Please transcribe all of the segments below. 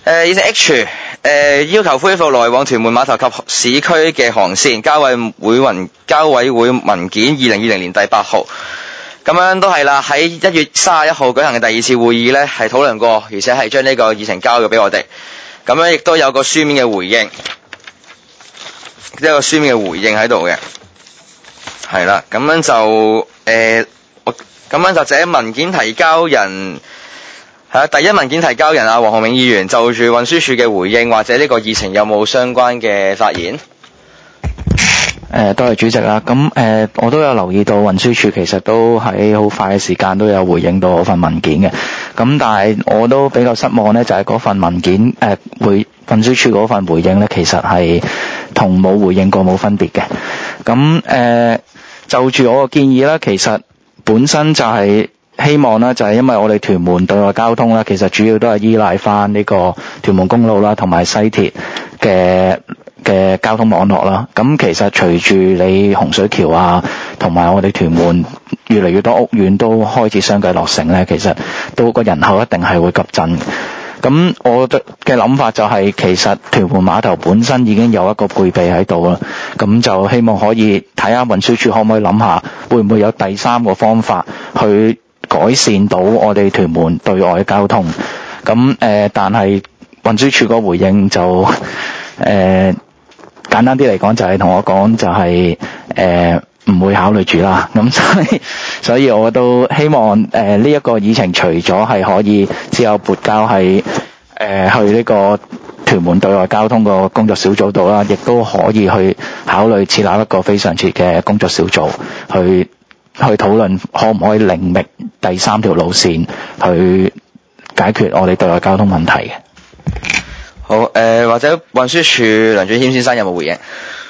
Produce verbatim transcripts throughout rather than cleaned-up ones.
誒，議程 H， 誒要求恢復來往屯門碼頭及市區嘅航線，交委會文交委會文件二零二零年第八號。咁樣都係啦，喺一月三十一號舉行嘅第二次會議呢，係討論過，而且係將呢個議程交咗俾我哋。咁樣亦都有個書面嘅回應，一個書面嘅回應喺度嘅。係啦，咁樣就誒，我咁樣就這文件提交人係啦，第一文件提交人啊，黃浩銘議員就住運輸署嘅回應或者呢個議程有冇相關嘅發言？ 誒，多謝主席啦。咁誒、呃，我都有留意到運輸署其實都喺好快嘅時間都有回應到嗰份文件嘅。咁但係我都比較失望呢，就係、是、嗰份文件誒回運輸署嗰份回應呢，其實係同冇回應過冇分別嘅。咁誒、呃，就住我嘅建議啦，其實本身就係希望啦，就係因為我哋屯門對外交通啦，其實主要都係依賴翻呢個屯門公路啦，同埋西鐵嘅嘅交通網絡啦。咁其實隨住你洪水橋啊，同埋我哋屯門越嚟越多屋苑都開始相繼落成咧，其實都個人口一定係會急增。咁我嘅諗法就係、是、其實屯門碼頭本身已經有一個配備喺度啦，咁就希望可以睇下運輸署可唔可以諗下，會唔會有第三個方法去改善到我哋屯門對外交通。咁誒、呃，但係運輸署個回應就誒。呃簡單啲嚟講就係同我講就係誒唔會考慮住啦，咁所以所以我都希望誒呢一個議程除咗係可以之後撥交係誒、呃、去呢個屯門對外交通個工作小組度啦，亦都可以去考慮設立一個非常設嘅工作小組去去討論可唔可以另覓第三條路線去解決我哋對外交通問題嘅。 好，誒、呃、或者運輸署梁俊謙先生有冇回應？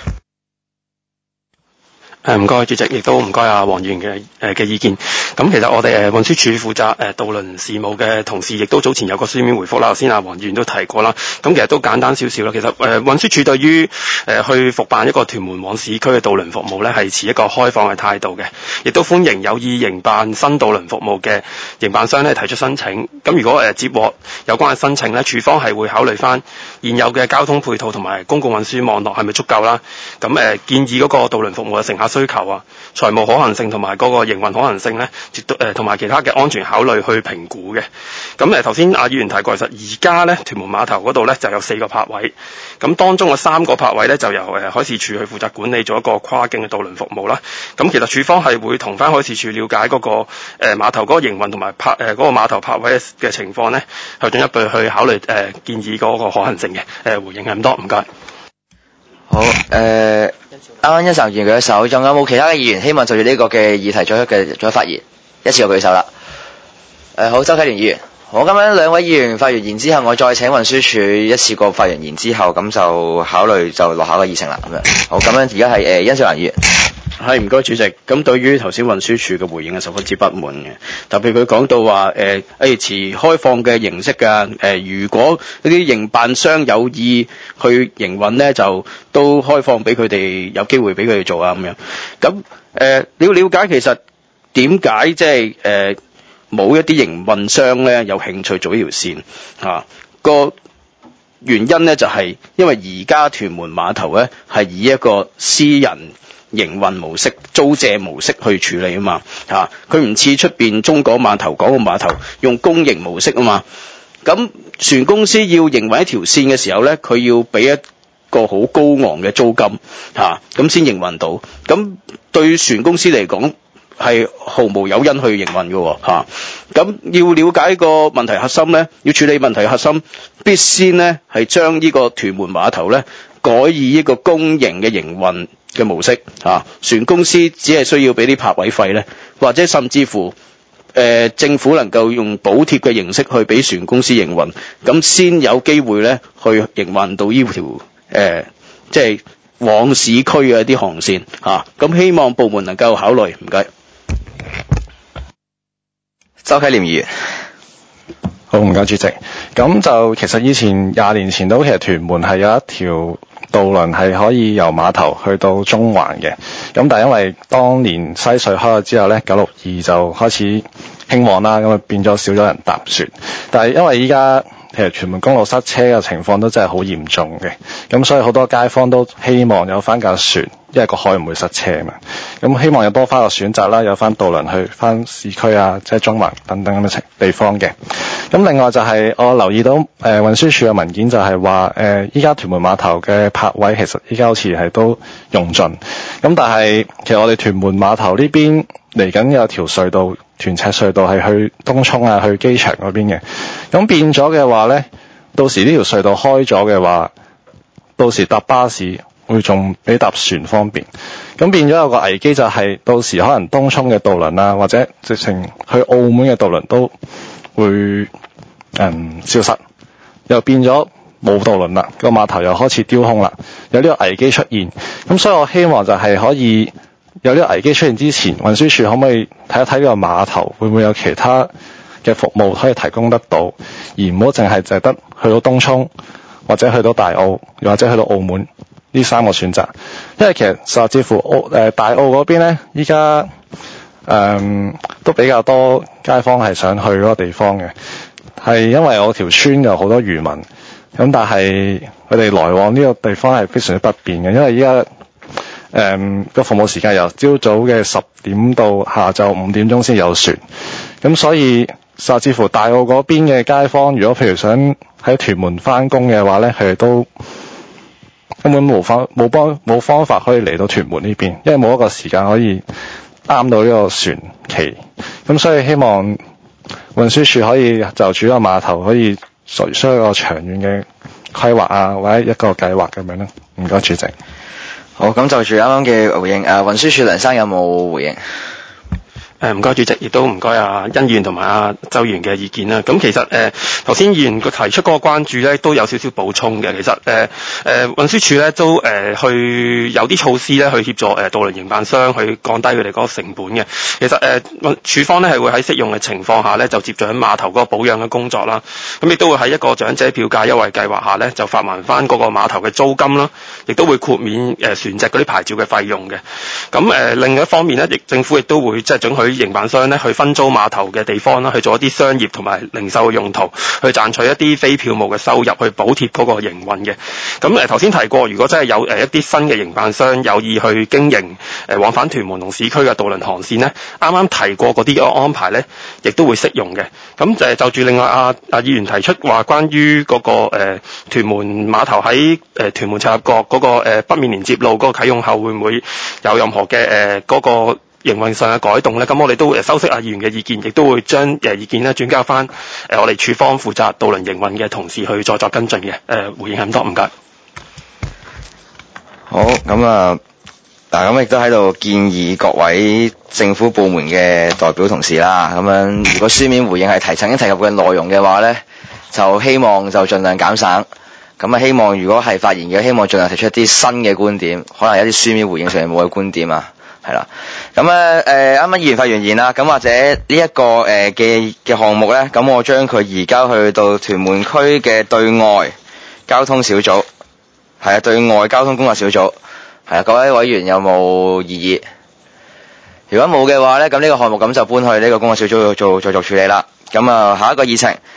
誒唔該主席，亦都唔該啊黃議員嘅誒嘅意見。咁其實我哋誒運輸署負責誒渡輪事務嘅同事，亦都早前有個書面回覆啦。頭先啊黃議員都提過啦。咁其實都簡單少少啦。其實誒、呃、運輸署對於誒、呃、去復辦一個屯門往市區嘅渡輪服務咧，係持一個開放嘅態度嘅，亦都歡迎有意營辦新渡輪服務嘅營辦商咧提出申請。咁如果誒、呃、接獲有關嘅申請咧，署方係會考慮翻現有嘅交通配套同埋公共運輸網絡係咪足夠啦。咁誒、呃、建議嗰個渡輪服務嘅乘客需求啊、財務可行性同埋嗰個營運可行性咧，絕對誒同埋其他嘅安全考慮去評估嘅。咁誒頭先阿議員提過，其實而家咧屯門碼頭嗰度咧就有四個泊位，咁當中嘅三個泊位咧就由誒海事處去負責管理做一個跨境嘅渡輪服務啦。咁其實署方係會同翻海事處了解嗰個誒碼頭嗰個營運同埋泊誒嗰個碼頭泊位嘅情況咧，去進一步去考慮誒建議嗰個可行性嘅。誒回應係咁多，唔該。 好，誒啱啱一陣議員舉手，仲有冇其他嘅議員希望就住呢個嘅議題作出嘅作出發言？一次過舉手啦。誒、呃、好，周啟聯議員，好，咁樣兩位議員發完言之後，我再請運輸署一次過發完言之後，咁就考慮就落下個議程啦。咁樣好，咁樣而家係誒殷少蘭議員。 係，唔該主席。咁對於頭先運輸署嘅回應係十分之不滿嘅，特別佢講到話誒誒持開放嘅形式㗎，誒、呃、如果呢啲營辦商有意去營運咧，就都開放俾佢哋有機會俾佢哋做啊咁樣。咁誒、呃、你要了解其實點解即係誒冇一啲營運商咧有興趣做呢條線啊？個原因咧就係、是、因為而家屯門碼頭咧係以一個私人營運模式、租借模式去處理啊嘛，嚇佢唔似出邊中港碼頭、港澳碼頭用公營模式啊嘛。咁船公司要營運一條線嘅時候咧，佢要俾一個好高昂嘅租金嚇，咁先營運到。咁對船公司嚟講係毫無誘因去營運嘅嚇。咁要了解個問題核心咧，要處理問題核心，必先咧係將呢個屯門碼頭咧改以一個公營嘅營運嘅模式啊，船公司只係需要俾啲泊位費咧，或者甚至乎誒、呃、政府能夠用補貼嘅形式去俾船公司營運，咁先有機會咧去營運到呢條誒即係往市區嘅一啲航線嚇。咁、啊、希望部門能夠考慮，唔該。 周啟廉議員， 好，唔該主席。咁就其實以前廿年前都其實屯門係有一條渡輪係可以由碼頭去到中環嘅，咁但係因為當年西隧開咗之後咧，九六二就開始興旺啦，咁啊變咗少咗人搭船。但係因為依家其實屯門公路塞車嘅情況都真係好嚴重嘅，咁所以好多街坊都希望有翻架船，因為個海唔會塞車嘛。咁希望有多翻個選擇啦，有翻渡輪去翻市區啊，即係中環等等咁嘅地方嘅。咁另外就係我留意到誒、呃、運輸署嘅文件就係話誒依家屯門碼頭嘅泊位其實依家好似係都用盡，咁但係其實我哋屯門碼頭呢邊嚟緊有條隧道，屯赤隧道係去東涌啊，去機場嗰邊嘅。咁變咗嘅話呢，到時呢條隧道開咗嘅話，到時搭巴士會仲比搭船方便。咁變咗有個危機就係，到時可能東涌嘅渡輪啊，或者直情去澳門嘅渡輪都會嗯消失，又變咗冇渡輪啦，個碼頭又開始丟空啦，有呢個危機出現。咁所以我希望就係可以有呢個危機出現之前，運輸署可唔可以睇一睇呢個碼頭會唔會有其他嘅服務可以提供得到，而唔好淨係淨係得去到東涌或者去到大澳，又或者去到澳門呢三個選擇。因為其實甚至乎澳誒、呃、大澳嗰邊咧，依家誒都比較多街坊係想去嗰個地方嘅，係因為我條村有好多漁民，咁但係佢哋來往呢個地方係非常之不便嘅，因為依家誒個服務時間由朝早嘅十點到下晝五點鐘先有船，咁所以甚至乎大澳嗰邊嘅街坊，如果譬如想喺屯門翻工嘅話咧，佢哋都根本冇方冇幫冇方法可以嚟到屯門呢邊，因為冇一個時間可以啱到呢個船期。咁所以希望運輸署可以就住個碼頭可以需需要一個長遠嘅規劃啊，或者一個計劃咁樣咯。唔該，主席。 好，咁就住啱啱嘅回應，誒、呃、運輸署梁生有冇回應？ 誒唔該主席，亦都唔該阿甄議員同埋阿周議員嘅意見啦。咁其實誒頭先議員佢提出嗰個關注咧，都有少少補充嘅。其實誒誒、呃呃、運輸署咧都誒、呃、去有啲措施咧去協助誒渡輪營辦商去降低佢哋嗰個成本嘅。其實誒運署方咧係會喺適用嘅情況下咧就接掌碼頭嗰個保養嘅工作啦。咁亦都會喺一個長者票價優惠計劃下咧就發還翻嗰個碼頭嘅租金啦，亦都會豁免誒、呃、船隻嗰啲牌照嘅費用嘅。咁誒、呃、另一方面咧，亦政府亦都會即係准許營辦商咧去分租碼頭嘅地方啦，去做一啲商業同埋零售嘅用途，去賺取一啲非票務嘅收入，去補貼嗰個營運嘅。咁誒頭先提過，如果真係有誒一啲新嘅營辦商有意去經營誒、呃、往返屯門同市區嘅渡輪航線咧，啱啱提過嗰啲嘅安排咧，亦都會適用嘅。咁誒就住另外阿阿議員提出話關於嗰、那個誒、呃、屯門碼頭喺誒、呃、屯門赤鱲角嗰個誒、呃、北面連接路嗰個啟用後會唔會有任何嘅誒嗰個營運上嘅改動咧？咁我哋都誒收悉阿議員嘅意見，亦都會將誒意見咧轉交翻誒我哋署方負責渡輪營運嘅同事去再作跟進嘅。誒、呃、回應係咁多，唔該。 好，咁啊，嗱，咁亦都喺度建議各位政府部門嘅代表同事啦，咁樣如果書面回應係提曾經提及嘅內容嘅話咧，就希望就盡量減省。咁啊，希望如果係發言嘅，希望盡量提出一啲新嘅觀點，可能有一啲書面回應上面冇嘅觀點啊。係啦，咁咧誒啱啱議員發完言啦，咁或者呢、這、一個誒嘅嘅項目咧，咁我將佢移交去到屯門區嘅對外交通小組，係啊，對外交通工作小組，係啊，各位委員有冇異議？如果冇嘅話咧，咁呢個項目咁就搬去呢個工作小組做做做處理啦。咁啊，下一個議程